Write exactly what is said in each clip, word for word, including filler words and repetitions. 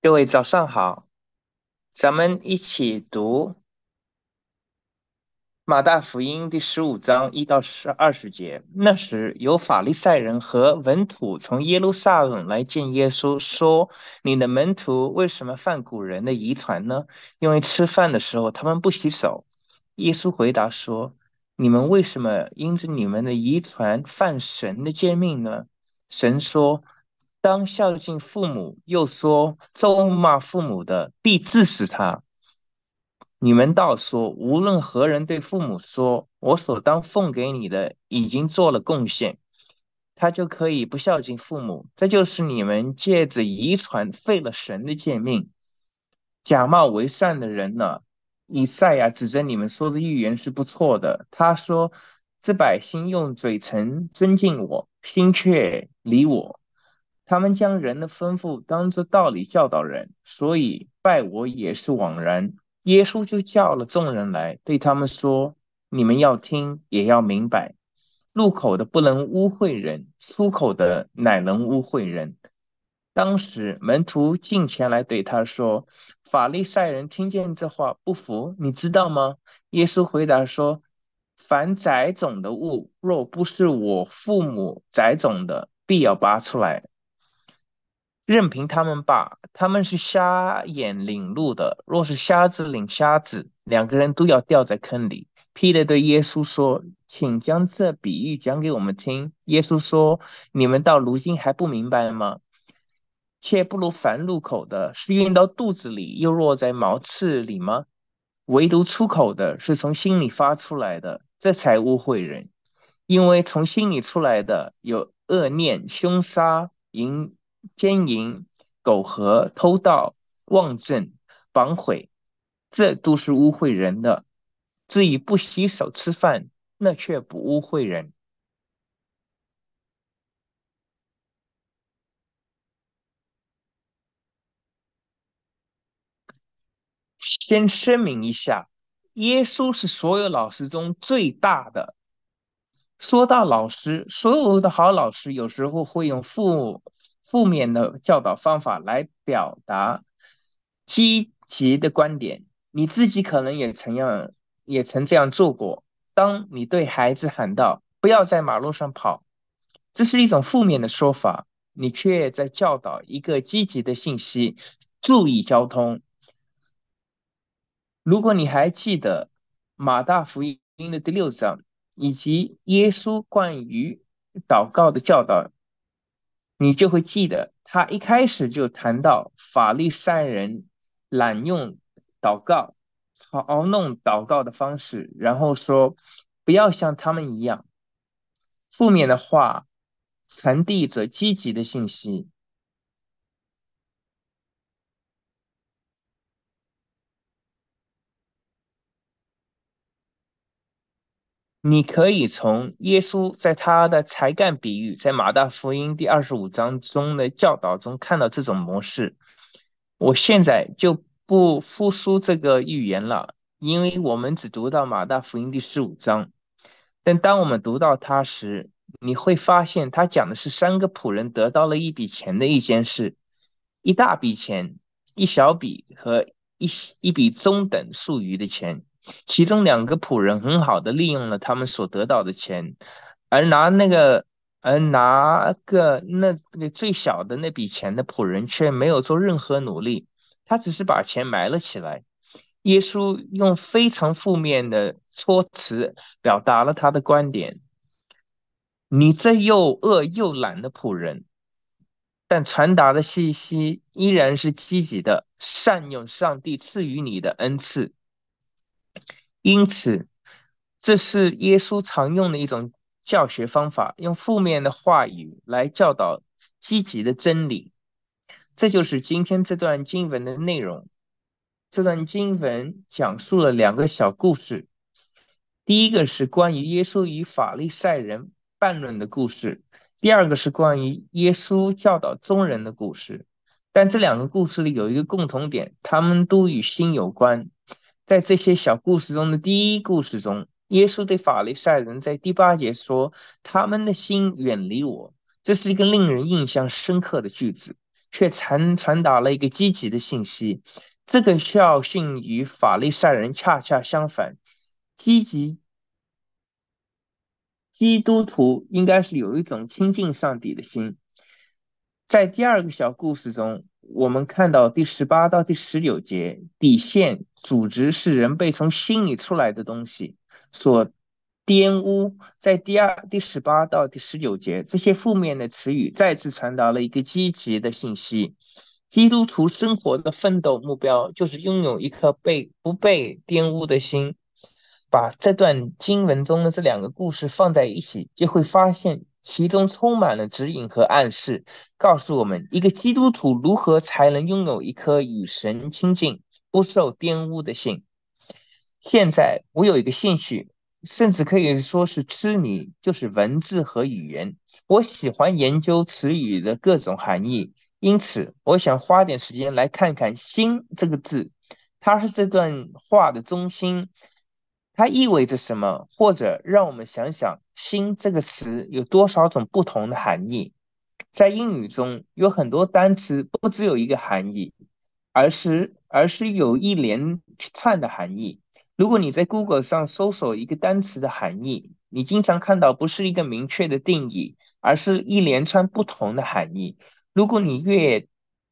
各位早上好，咱们一起读马大福音第十五章一到十二十节。那时有法利赛人和文土从耶路撒冷来见耶稣，说：“你的门徒为什么犯古人的遗传呢？因为吃饭的时候他们不洗手。”耶稣回答说：“你们为什么因着你们的遗传犯神的诫命呢？神说：当孝敬父母，又说咒骂父母的，必治死他。你们倒说，无论何人对父母说，我所当奉给你的已经做了贡献，他就可以不孝敬父母。这就是你们借着遗传废了神的诫命，假冒为善的人呢。以赛亚指着你们说的预言是不错的。他说：这百姓用嘴唇尊敬我，心却离我。他们将人的吩咐当作道理教导人，所以拜我也是枉然。耶稣就叫了众人来，对他们说：你们要听，也要明白。入口的不能污秽人，出口的乃能污秽人。当时门徒进前来对他说：法利赛人听见这话不服，你知道吗？耶稣回答说：凡栽种的物，若不是我父母栽种的，必要拔出来。任凭他们罢，他们是瞎眼领路的，若是瞎子领瞎子，两个人都要掉在坑里。彼得对耶稣说：请将这比喻讲给我们听。耶稣说：你们到如今还不明白吗？切不如凡入口的，是运到肚子里，又落在毛刺里吗？唯独出口的，是从心里发出来的，这才污秽人。因为从心里出来的有恶念、凶杀、淫、奸淫、苟合、偷盗、妄政、绑毁，这都是污秽人的。至于不洗手吃饭，那却不污秽人。先声明一下，耶稣是所有老师中最大的。说到老师，所有的好老师有时候会用负负面的教导方法来表达积极的观点。你自己可能也曾样，也曾这样做过。当你对孩子喊道“不要在马路上跑”，这是一种负面的说法，你却在教导一个积极的信息：注意交通。如果你还记得马大福音的第六章，以及耶稣关于祷告的教导，你就会记得他一开始就谈到法利赛人滥用祷告、嘲弄祷告的方式，然后说不要像他们一样。负面的话传递着积极的信息。你可以从耶稣在他的才干比喻，在马大福音第二十五章中的教导中看到这种模式。我现在就不复述这个预言了，因为我们只读到马大福音第十五章。但当我们读到它时，你会发现他讲的是三个仆人得到了一笔钱的一件事，一大笔钱、一小笔和一一笔中等数余的钱。其中两个仆人很好的利用了他们所得到的钱，而拿那个而拿个那那个最小的那笔钱的仆人却没有做任何努力，他只是把钱埋了起来。耶稣用非常负面的措辞表达了他的观点：你这又恶又懒的仆人。但传达的信息依然是积极的，善用上帝赐予你的恩赐。因此，这是耶稣常用的一种教学方法，用负面的话语来教导积极的真理。这就是今天这段经文的内容。这段经文讲述了两个小故事。第一个是关于耶稣与法利赛人辩论的故事，第二个是关于耶稣教导众人的故事。但这两个故事里有一个共同点，他们都与心有关。在这些小故事中的第一故事中，耶稣对法利赛人在第八节说：“他们的心远离我。”这是一个令人印象深刻的句子。 却传传达了一个积极的信息。这个校训与法利赛人恰恰相反，积极基督徒应该是有一种亲近上帝的心。在第二个小故事中，我们看到第十八到第十九节，底线组织是人被从心里出来的东西所玷污。在第二第十八到第十九节，这些负面的词语再次传达了一个积极的信息。基督徒生活的奋斗目标就是拥有一颗被不被玷污的心。把这段经文中的这两个故事放在一起，就会发现其中充满了指引和暗示，告诉我们一个基督徒如何才能拥有一颗与神亲近、不受玷污的心。现在我有一个兴趣，甚至可以说是痴迷，就是文字和语言。我喜欢研究词语的各种含义，因此我想花点时间来看看"心"这个字，它是这段话的中心，它意味着什么？或者让我们想想"心"这个词有多少种不同的含义。在英语中，有很多单词不只有一个含义，而是而是有一连串的含义。如果你在 Google 上搜索一个单词的含义，你经常看到不是一个明确的定义，而是一连串不同的含义。如果你越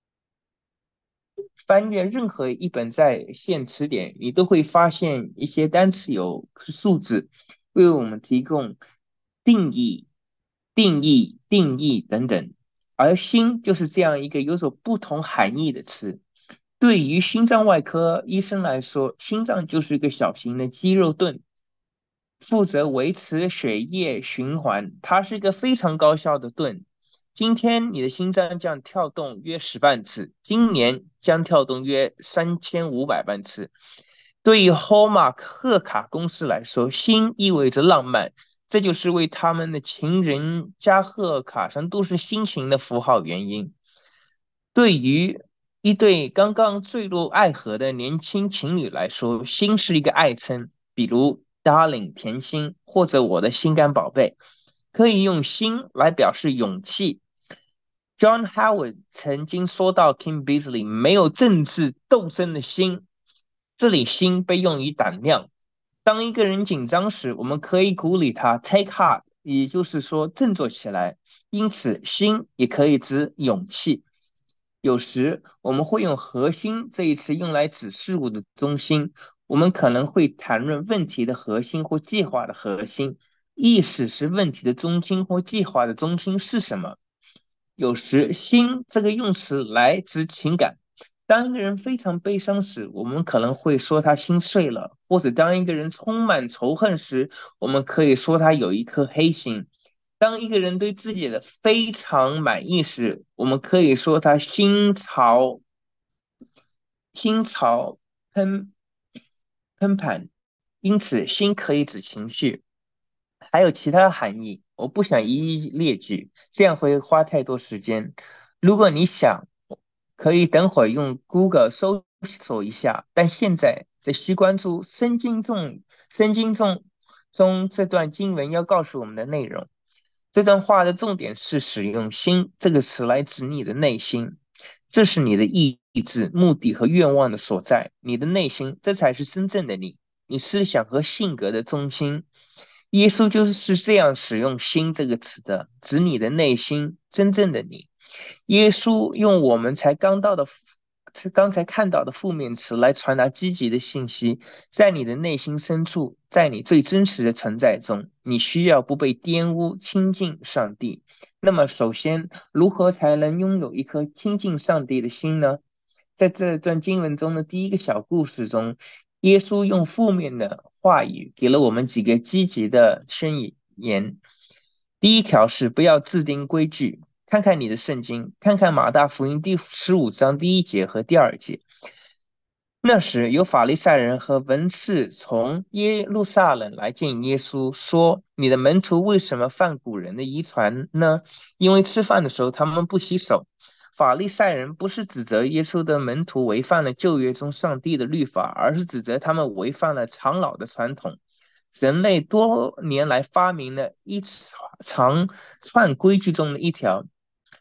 翻阅任何一本在线词典，你都会发现一些单词有数字，为我们提供定义、定义、定义等等。而"心"就是这样一个有着不同含义的词。对于心脏外科医生来说，心脏就是一个小型的肌肉盾，负责维持血液循环，它是一个非常高效的盾。今天你的心脏将跳动约十万次，今年将跳动约三千五百万次。对于 Hallmark 贺卡公司来说，心意味着浪漫，这就是为他们的情人加贺卡上都是心形的符号原因。对于一对刚刚坠入爱河的年轻情侣来说，心是一个爱称，比如 "darling" 甜心，或者我的心肝宝贝，可以用心来表示勇气。John Howard 曾经说到 Kim Beazley 没有政治斗争的心，这里心被用于胆量。当一个人紧张时，我们可以鼓励他 take heart，也就是说振作起来。因此，心也可以指勇气。有时我们会用核心这一词用来指事物的中心，我们可能会谈论问题的核心或计划的核心。意识是问题的中心或计划的中心是什么？有时"心"这个用词来指情感。当一个人非常悲伤时，我们可能会说他心碎了；或者当一个人充满仇恨时，我们可以说他有一颗黑心。当一个人对自己的非常满意时，我们可以说他心潮心潮喷喷盘。因此，心可以指情绪，还有其他含义，我不想一一列举，这样会花太多时间。如果你想，可以等会儿用 Google 搜索一下。但现在只需关注圣经中圣经中中这段经文要告诉我们的内容。这段话的重点是使用"心"这个词来指你的内心，这是你的意志、目的和愿望的所在。你的内心，这才是真正的你，你思想和性格的中心。耶稣就是这样使用"心"这个词的，指你的内心，真正的你。耶稣用我们才刚到的、刚才看到的负面词来传达积极的信息，在你的内心深处，在你最真实的存在中，你需要不被玷污，亲近上帝。那么，首先，如何才能拥有一颗亲近上帝的心呢？在这段经文中的第一个小故事中，耶稣用负面的话语给了我们几个积极的宣言。第一条是不要制定规矩，看看你的圣经，看看马大福音第十五章第一节和第二节。那时有法利赛人和文士从耶路撒冷来见耶稣，说：“你的门徒为什么犯古人的遗传呢？因为吃饭的时候他们不洗手。”法利赛人不是指责耶稣的门徒违反了旧约中上帝的律法，而是指责他们违反了长老的传统。人类多年来发明了一长串规矩中的一条，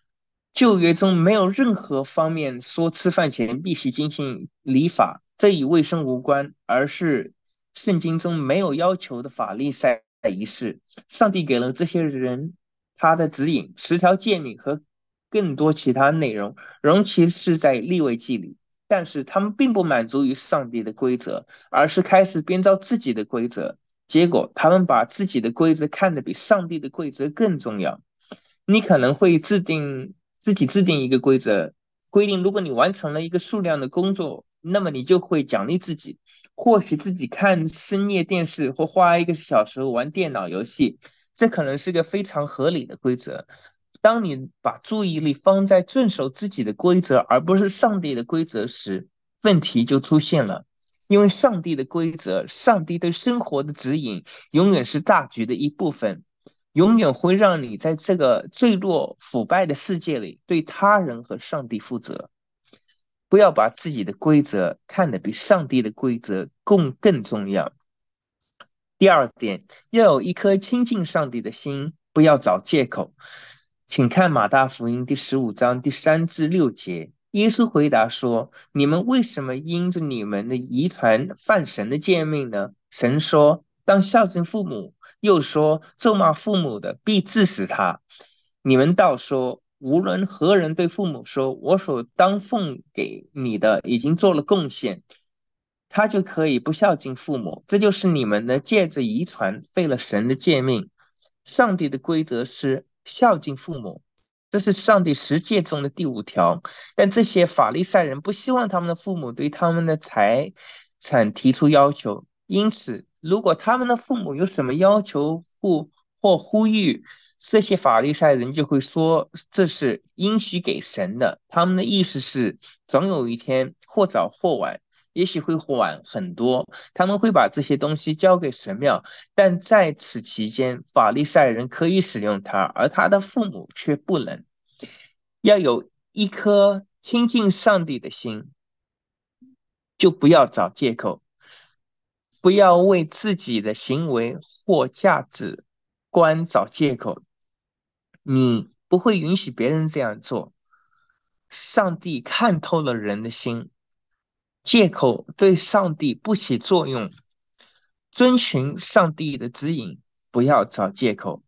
旧约中没有任何方面说吃饭前必须进行礼法，这与卫生无关，而是圣经中没有要求的法利赛仪式。上帝给了这些人他的指引，十条诫命和更多其他内容，容其是在立位记里。但是他们并不满足于上帝的规则，而是开始编造自己的规则。结果，他们把自己的规则看得比上帝的规则更重要。你可能会制定自己制定一个规则，规定如果你完成了一个数量的工作，那么你就会奖励自己。或许自己看深夜电视或花一个小时玩电脑游戏，这可能是个非常合理的规则。当你把注意力放在遵守自己的规则，而不是上帝的规则时，问题就出现了。因为上帝的规则，上帝对生活的指引，永远是大局的一部分。永远会让你在这个坠落腐败的世界里对他人和上帝负责。不要把自己的规则看得比上帝的规则更更重要。第二点，要有一颗亲近上帝的心，不要找借口。请看马大福音第十五章第三至六节。耶稣回答说：“你们为什么因着你们的遗传犯神的诫命呢？神说，当孝敬父母，又说，咒骂父母的必治死他。你们倒说，无论何人对父母说，我所当奉给你的已经做了贡献，他就可以不孝敬父母。这就是你们的借着遗传废了神的诫命。上帝的规则是孝敬父母，这是上帝十诫中的第五条。但这些法利赛人不希望他们的父母对他们的财产提出要求，因此，如果他们的父母有什么要求或或呼吁，这些法利赛人就会说这是应许给神的。他们的意思是，总有一天，或早或晚，也许会晚很多，他们会把这些东西交给神庙。但在此期间，法利赛人可以使用它，而他的父母却不能。要有一颗亲近上帝的心，就不要找借口，不要为自己的行为或价值观找借口。你不会允许别人这样做。上帝看透了人的心，借口对上帝不起作用。遵循上帝的指引，不要找借口。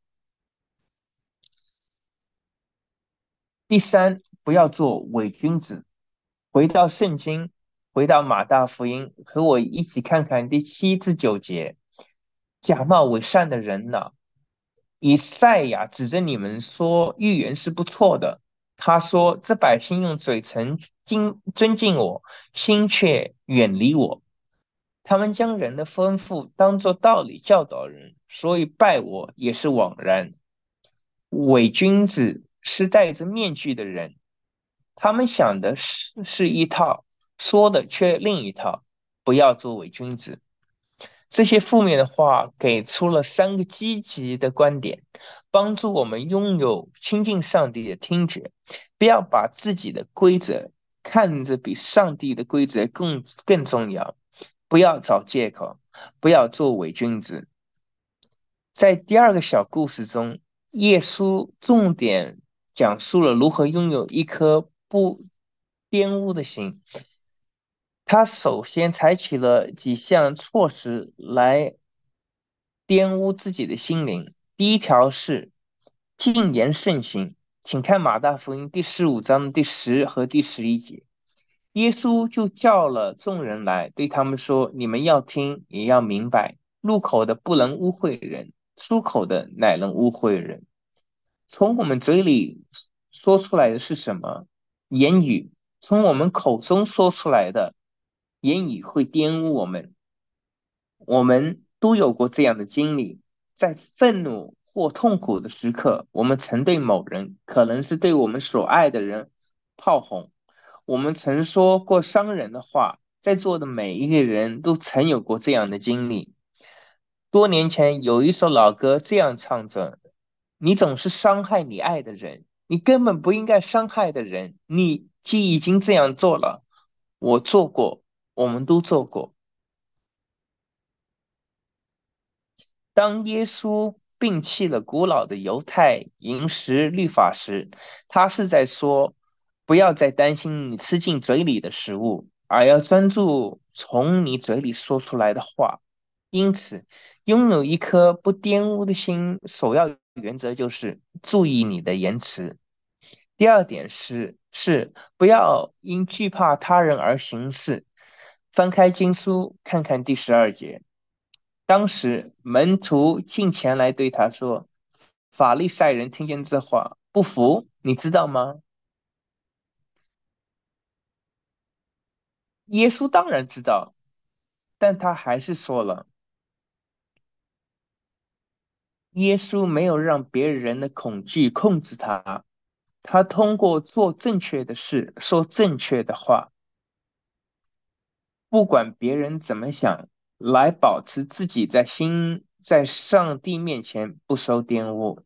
第三，不要做伪君子。回到圣经，回到马大福音，和我一起看看第七至九节。假冒伪善的人呢？以赛亚指着你们说，预言是不错的。他说：“这百姓用嘴唇敬尊敬我，心却远离我。他们将人的吩咐当作道理教导人，所以拜我也是枉然。”伪君子是戴着面具的人，他们想的是是一套，说的却另一套。不要做伪君子。这些负面的话给出了三个积极的观点，帮助我们拥有亲近上帝的听觉。不要把自己的规则看着比上帝的规则更更重要。不要找借口，不要做伪君子。在第二个小故事中，耶稣重点讲述了如何拥有一颗不玷污的心。他首先采取了几项措施来玷污自己的心灵。第一条是谨言慎行，请看马大福音第十五章第十和第十一节。耶稣就叫了众人来，对他们说：“你们要听，也要明白。入口的不能污秽人，出口的乃能污秽人。从我们嘴里说出来的是什么言语？从我们口中说出来的言语会玷污我们。我们都有过这样的经历，在愤怒或痛苦的时刻，我们曾对某人，可能是对我们所爱的人，炮轰。我们曾说过伤人的话，在座的每一个人都曾有过这样的经历。多年前有一首老歌这样唱着：“你总是伤害你爱的人，你根本不应该伤害的人，你既已经这样做了。”我做过，我们都做过。当耶稣摒弃了古老的犹太饮食律法时，他是在说，不要再担心你吃进嘴里的食物，而要专注从你嘴里说出来的话。因此，拥有一颗不玷污的心，首要原则就是注意你的言辞。第二点是是不要因惧怕他人而行事。翻开经书，看看第十二节。当时门徒进前来对他说：“法利赛人听见这话，不服，你知道吗？”耶稣当然知道，但他还是说了。耶稣没有让别人的恐惧控制他，他通过做正确的事，说正确的话，不管别人怎么想，来保持自己在心在上帝面前不受玷污。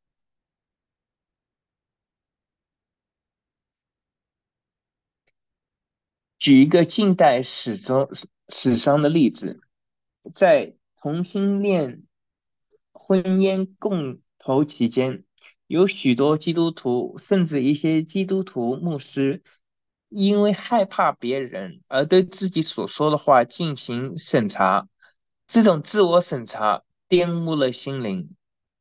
举一个近代史中史上的例子，在同性恋婚姻共投期间，有许多基督徒，甚至一些基督徒牧师，因为害怕别人而对自己所说的话进行审查，这种自我审查玷污了心灵。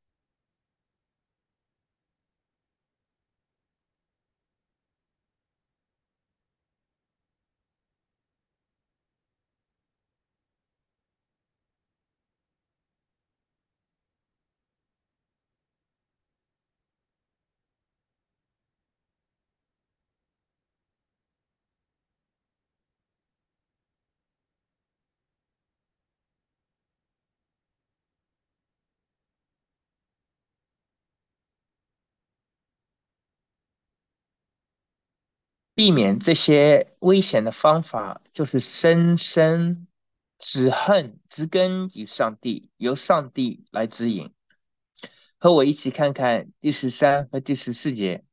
避免这些危险的方法，就是深深只恨、植根于上帝，由上帝来指引。和我一起看看第十三和第十四节。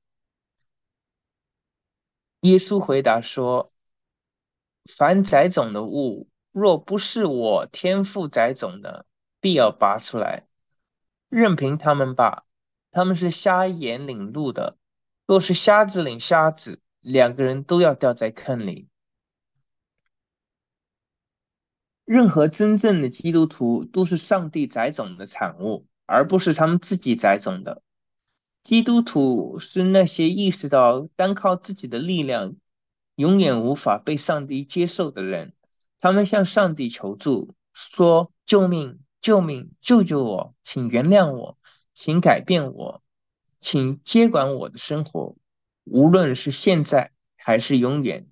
耶稣回答说：“凡栽种的物，若不是我天父栽种的，必要拔出来。任凭他们吧，他们是瞎眼领路的。若是瞎子领瞎子，两个人都要掉在坑里。”任何真正的基督徒都是上帝栽种的产物，而不是他们自己栽种的。基督徒是那些意识到单靠自己的力量永远无法被上帝接受的人。他们向上帝求助，说：“救命！救命！救救我！请原谅我，请改变我，请接管我的生活，无论是现在还是永远。”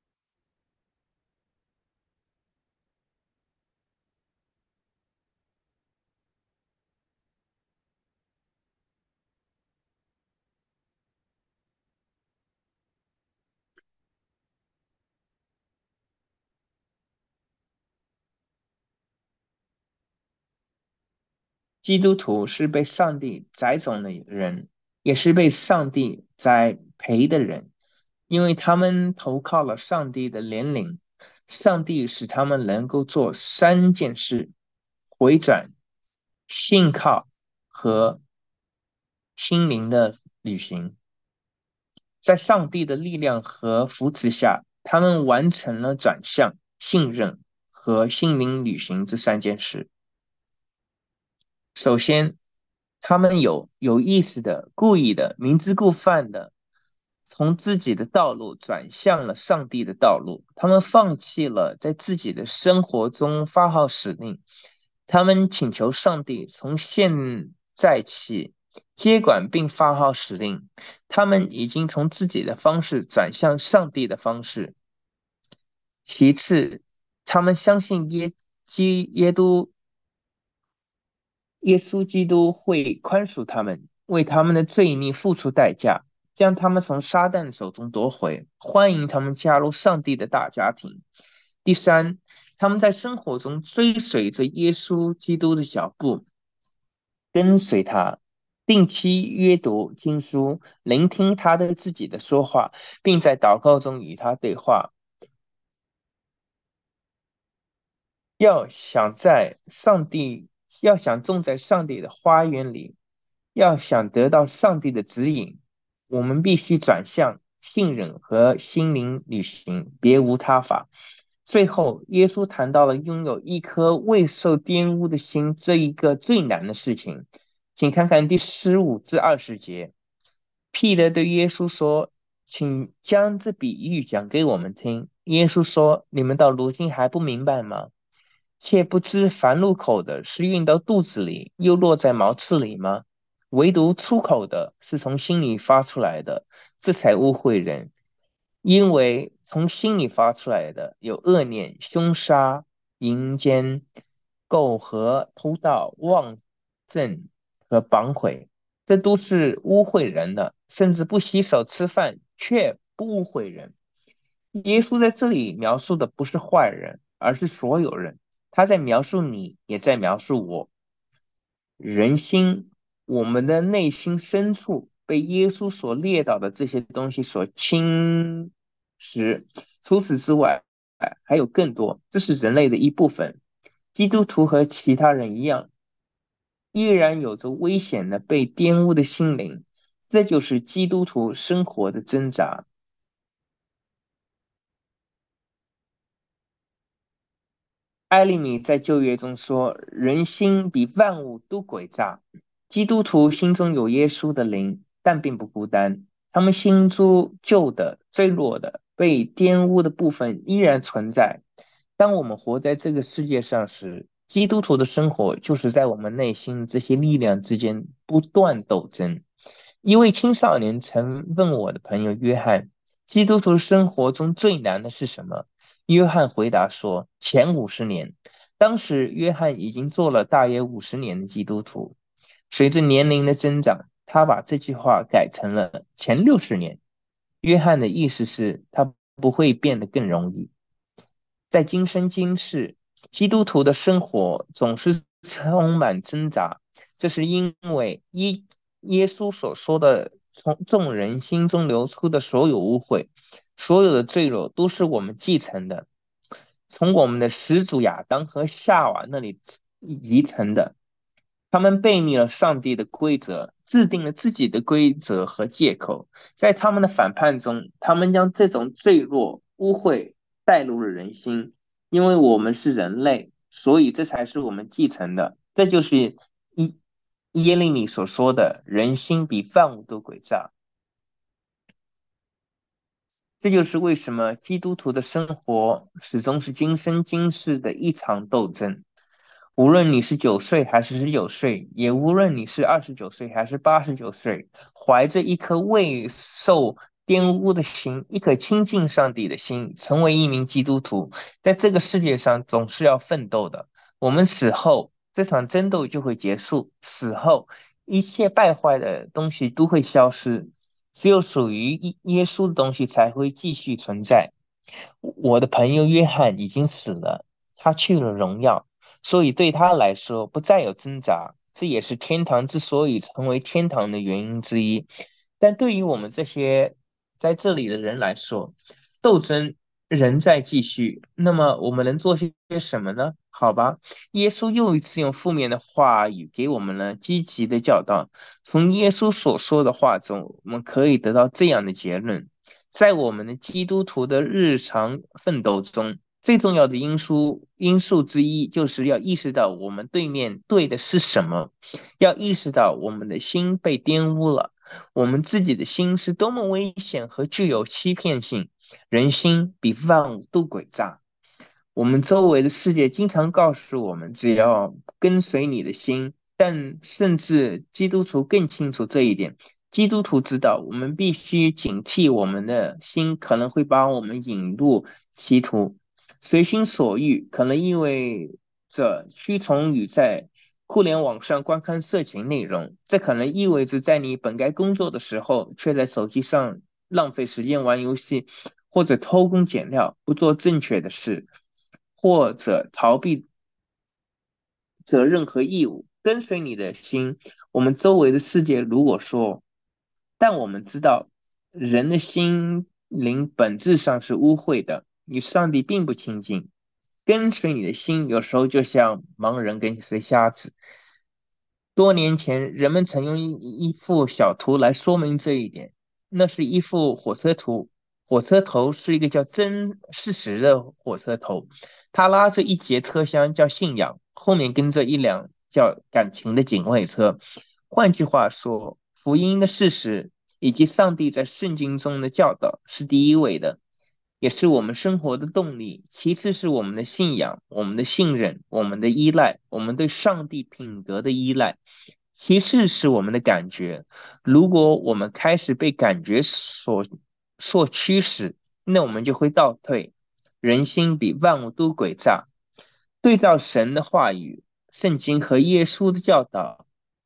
基督徒是被上帝栽种的人，也是被上帝栽培的人，因为他们投靠了上帝的怜悯，上帝使他们能够做三件事：回转、信靠和心灵的旅行。在上帝的力量和扶持下，他们完成了转向、信任和心灵旅行这三件事。首先，他们有有意识的、故意的、明知故犯的，从自己的道路转向了上帝的道路。他们放弃了在自己的生活中发号使令，他们请求上帝从现在起接管并发号使令。他们已经从自己的方式转向上帝的方式。其次，他们相信耶基耶督耶稣基督会宽恕他们，为他们的罪孽付出代价，将他们从撒旦手中夺回，欢迎他们加入上帝的大家庭。第三，他们在生活中追随着耶稣基督的脚步，跟随他，定期阅读经书，聆听他对自己的说话，并在祷告中与他对话。要想在上帝要想种在上帝的花园里，要想得到上帝的指引，我们必须转向信任和心灵旅行，别无他法。最后，耶稣谈到了拥有一颗未受玷污的心这一个最难的事情。请看看第十五至二十节。彼得对耶稣说：“请将这比喻讲给我们听。”耶稣说：“你们到如今还不明白吗？且不知凡入口的是运到肚子里，又落在茅厕里吗？唯独出口的是从心里发出来的，这才污秽人。因为从心里发出来的有恶念、凶杀、淫奸、苟合、偷盗、妄证和绑毁，这都是污秽人的。甚至不洗手吃饭，却不污秽人。”耶稣在这里描述的不是坏人，而是所有人。他在描述你，也在描述我。人心，我们的内心深处被耶稣所列倒的这些东西所侵蚀。除此之外，还有更多，这是人类的一部分。基督徒和其他人一样，依然有着危险的被玷污的心灵，这就是基督徒生活的挣扎。艾利米在旧约中说：“人心比万物都诡诈。”基督徒心中有耶稣的灵，但并不孤单。他们心中旧的、脆弱的、被玷污的部分依然存在。当我们活在这个世界上时，基督徒的生活就是在我们内心这些力量之间不断斗争。一位青少年曾问我的朋友约翰：“基督徒生活中最难的是什么？”约翰回答说：“前五十年。”当时约翰已经做了大约五十年的基督徒。随着年龄的增长，他把这句话改成了前六十年。约翰的意思是，他不会变得更容易。在今生今世，基督徒的生活总是充满挣扎，这是因为耶耶稣所说的，从众人心中流出的所有污秽、所有的罪恶，都是我们继承的，从我们的始祖亚当和夏娃那里遗承的。他们背逆了上帝的规则，制定了自己的规则和借口。在他们的反叛中，他们将这种坠落、污秽带入了人心。因为我们是人类，所以这才是我们继承的。这就是耶耶利米所说的“人心比万物都诡诈”。这就是为什么基督徒的生活始终是今生今世的一场斗争。无论你是九岁还是十九岁，也无论你是二十九岁还是八十九岁，怀着一颗未受玷污的心，一颗亲近上帝的心，成为一名基督徒，在这个世界上总是要奋斗的。我们死后，这场争斗就会结束，死后一切败坏的东西都会消失，只有属于耶耶稣的东西才会继续存在。我的朋友约翰已经死了，他去了荣耀。所以对他来说不再有挣扎，这也是天堂之所以成为天堂的原因之一。但对于我们这些在这里的人来说，斗争仍在继续。那么我们能做些什么呢？好吧，耶稣又一次用负面的话语给我们了积极的教导。从耶稣所说的话中，我们可以得到这样的结论：在我们的基督徒的日常奋斗中，最重要的因素因素之一，就是要意识到我们对面对的是什么，要意识到我们的心被玷污了，我们自己的心是多么危险和具有欺骗性，人心比万物都诡诈。我们周围的世界经常告诉我们，只要跟随你的心，但甚至基督徒更清楚这一点。基督徒知道，我们必须警惕我们的心可能会把我们引入歧途。随心所欲可能意味着屈从于在互联网上观看色情内容，这可能意味着在你本该工作的时候，却在手机上浪费时间玩游戏，或者偷工减料，不做正确的事。或者逃避责任和义务，跟随你的心。我们周围的世界如果说，但我们知道人的心灵本质上是污秽的，与上帝并不亲近。 跟随你的心，有时候就像盲人跟随瞎子。多年前，人们曾用一一幅小图来说明这一点。那是一幅火车图，火车头是一个叫真事实的火车头，它拉着一节车厢叫信仰，后面跟着一辆叫感情的警卫车。换句话说，福音的事实以及上帝在圣经中的教导是第一位的，也是我们生活的动力。其次是我们的信仰、我们的信任、我们的依赖、我们对上帝品格的依赖。其次是我们的感觉。如果我们开始被感觉所所驱使，那我们就会倒退。人心比万物都诡诈。对照神的话语、圣经和耶稣的教导，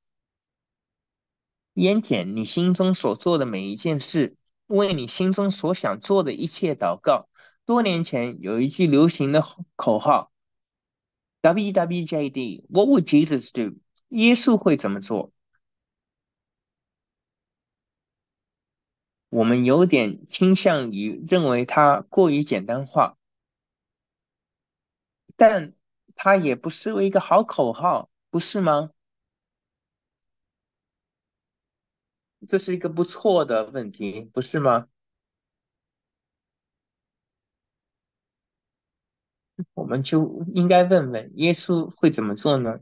严检你心中所做的每一件事，为你心中所想做的一切祷告。多年前有一句流行的口号：W W J D，What would Jesus do？耶稣会怎么做？我们有点倾向于认为它过于简单化，但它也不失为一个好口号，不是吗？这是一个不错的问题，不是吗？我们就应该问问耶稣会怎么做呢？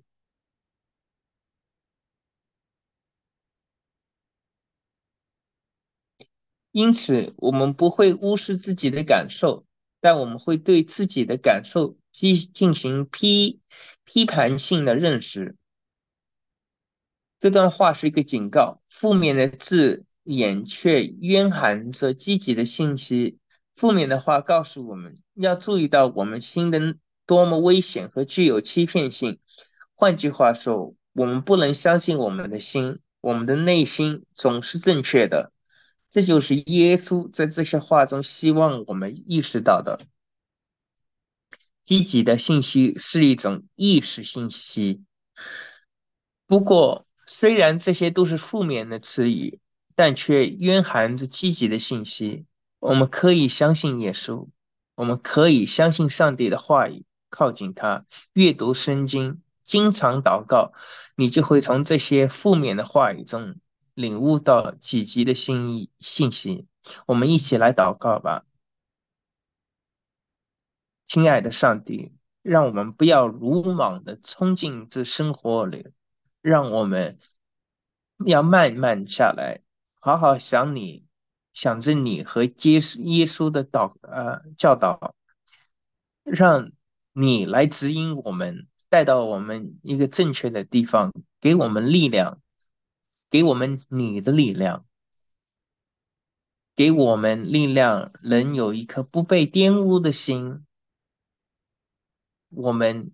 因此，我们不会无视自己的感受，但我们会对自己的感受进进行批批判性的认识。这段话是一个警告，负面的字眼却蕴含着积极的信息。负面的话告诉我们要注意到我们心的多么危险和具有欺骗性。换句话说，我们不能相信我们的心，我们的内心总是正确的。这就是耶稣在这些话中希望我们意识到的。积极的信息是一种意识信息。不过，虽然这些都是负面的词语，但却蕴含着积极的信息。我们可以相信耶稣，我们可以相信上帝的话语，靠近他，阅读圣经，经常祷告，你就会从这些负面的话语中领悟到积极的信意信息。我们一起来祷告吧。亲爱的上帝，让我们不要鲁莽的冲进这生活里，让我们要慢慢下来，好好想你，想着你和耶稣耶稣的导呃教导，让你来指引我们，带到我们一个正确的地方，给我们力量，给我们你的力量，给我们力量，能有一颗不被玷污的心。我们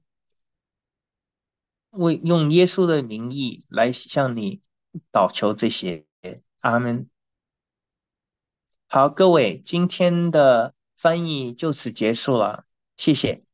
为用耶稣的名义来向你祷求这些。阿门。好，各位，今天的翻译就此结束了，谢谢。